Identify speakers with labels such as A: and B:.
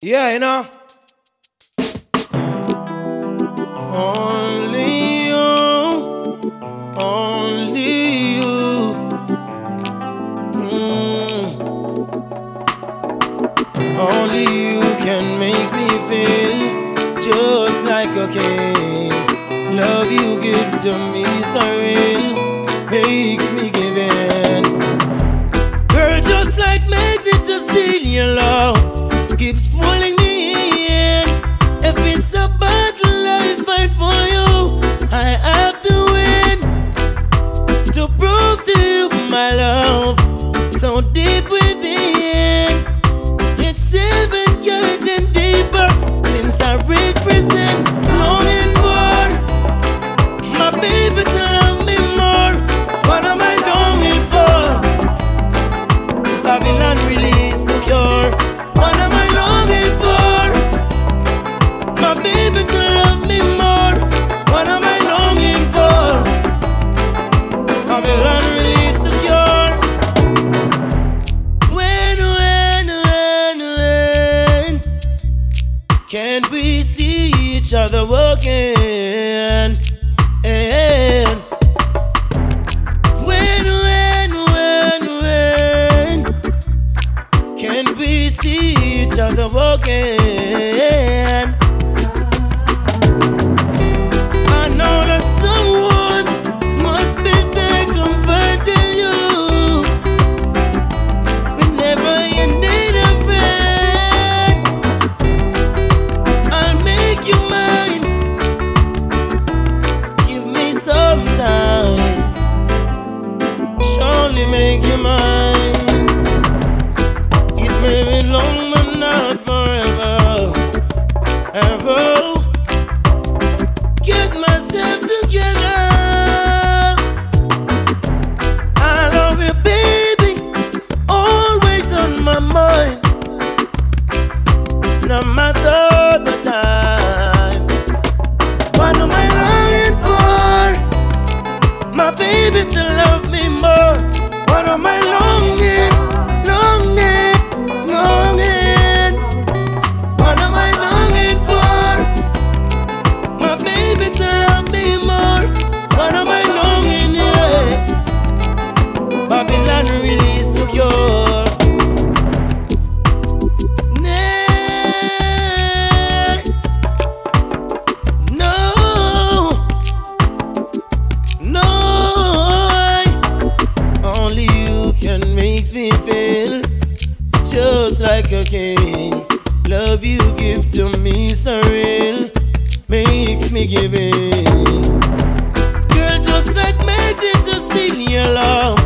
A: Yeah, you know. Only you, only you. Only you can make me feel just like a king. Love you give to me so real, makes me give in. Girl, just like magnet to steal your love, keeps pulling me in. If it's a battle I fight for you, I have to win. To prove to you my love, so deep within. It's even getting deeper since I represent. Longing for my baby to love me more. What am I longing for? Babylon release the cure. What am I longing for? My baby to love me more. What am I longing for? Babylon release the cure. When can't we see each other again? When can we see each other again? I know that someone must be there comforting you whenever you need a friend. I'll make you mine. Give me some time. Surely make you mine. It may be long but not forever. Ever. Get myself together. I love you, baby. Always on my mind. No matter the time. What am I longing for? My baby to love me more. What am I longing, longing, longing? What am I longing for? My baby to love me more. What am I longing, yeah? Babylon release the cure. No, no. Only you can make me feel just like a king. Love you give to me so real, makes me give in. Girl, just like magnet to steal your love,